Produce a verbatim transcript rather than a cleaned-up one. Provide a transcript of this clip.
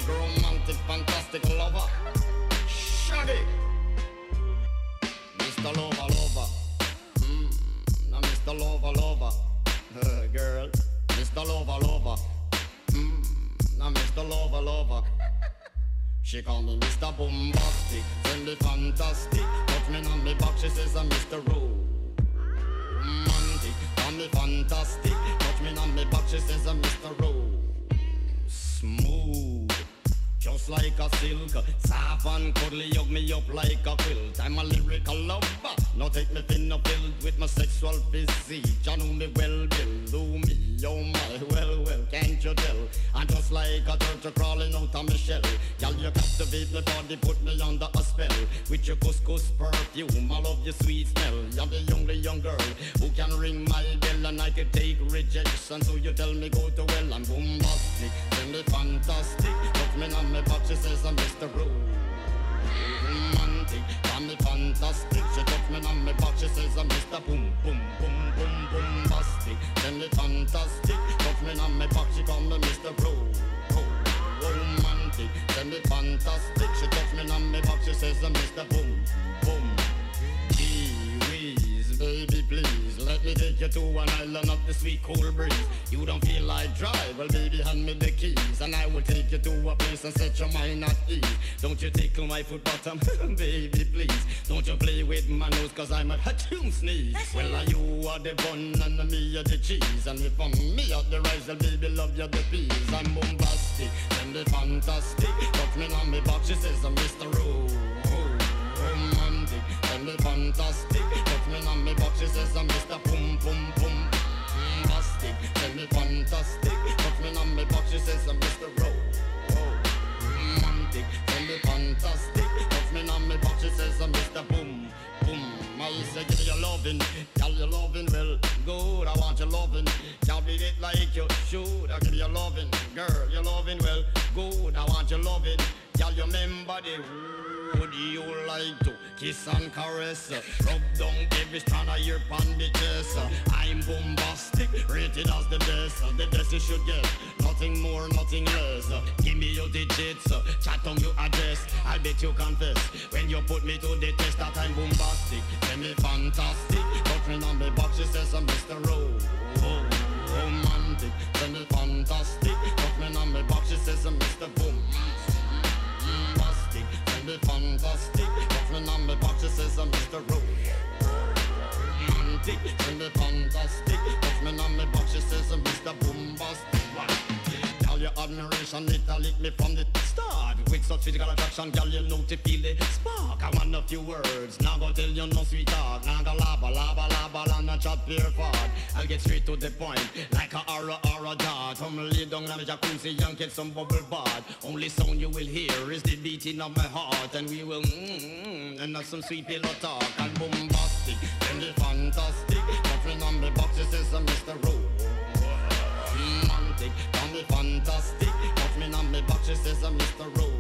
bombastic, romantic, fantastic lover. Shaggy, Mister Lover, lover. Mm, now Mister Lover, lover. Uh, girl, Mister Lover, lover. Mm, now Mister Lover, lover. She call me Mister Bombastic, send me fantastic. Touch me on me back, she says I'm Mister Romantic. Call me fantastic, touch me on me back, she says I'm Mister Ro. Smooth, just like a silk. Soft and cuddly, hug me up like a quilt. I'm a lyrical lover, now take me thin filled with my sexual physique. You know me well, Bill, do me, oh my, well, well, can't you tell? I'm just like a turtle crawling out of my shell. Girl, you captivate my body, put me under a spell. With your couscous perfume, I love your sweet smell. You're the only young girl who can ring my bell, and I can take rejection. So you tell me go to well, I'm bombastic, send me fantastic. Touch me on my back, she says I'm Mister Romantic. I'm me fantastic, she touch me on my back, she says I'm Mister Boom, boom, boom, boom, bombastic. Send me fantastic, touch me on my back, she call me Mister Ro. Romantic, send me fantastic. She touch me on my back, she says I'm Mister Boom, boom. Gee-whiz, baby please, let me take you to an island of the sweet cool breeze. You don't feel like drive, well baby hand me the keys, and I will take you to a place and set your mind at ease. Don't you tickle my foot bottom, baby please. Don't you play with my nose, cause I'm a hatchoon sneeze. Well uh, you are the bun and me are the cheese, and if I'm me are the rice, well baby love you the peas. I'm bombastic, and the fantastic. Touch me on me back, she says I'm Mister Ro. Romantic, and the fantastic. Touch me on me back, she says I'm Mister Boom, boom, boom. Bombastic, and the fantastic. Touch me on me back, she says I'm Mister Ro. Romantic, and the fantastic. Touch me on me back, she says I'm Mister Boom, boom. I say give me your lovin', tell you lovin' well good. I want your lovin', can't beat it like you should. I give you your lovin', girl, your lovin' well good. I want your lovin', tell you remember the would you like to kiss and caress? Rub down every strand of your bandages. I'm bombastic, rated as the best. The best you should get, nothing more, nothing less. Give me your digits, chat on your address. I'll bet you confess when you put me to the test that I'm bombastic. Tell me fantastic, touch me on the box, she says I'm Mister Ro. Oh, romantic, tell me fantastic. Touch me on the box, she says I'm Mister Boom. Bombastic, tell me fantastic. Touch me on the box, she says I'm Mister Ro. Romantic, tell me fantastic. Touch me on the box, she says I'm Mister Bombastic. Girl, your admiration, it a lick me from the start. With such physical attraction, girl, you know to feel the spark. I want a few words, now go tell you no sweet talk. Now go laba, laba, laba, and a chat pure fart. I'll get straight to the point, like a aura, aura dart. Come lay down on the jacuzzi and get some bubble bath. Only sound you will hear is the beating of my heart. And we will mmm, and have some sweet pillow talk. And bombastic, and the fantastic. Nothing on the box, it says I'm Mister Ro. Romantic, call me fantastic. Touch me on me back, she says I'm Mister Ro.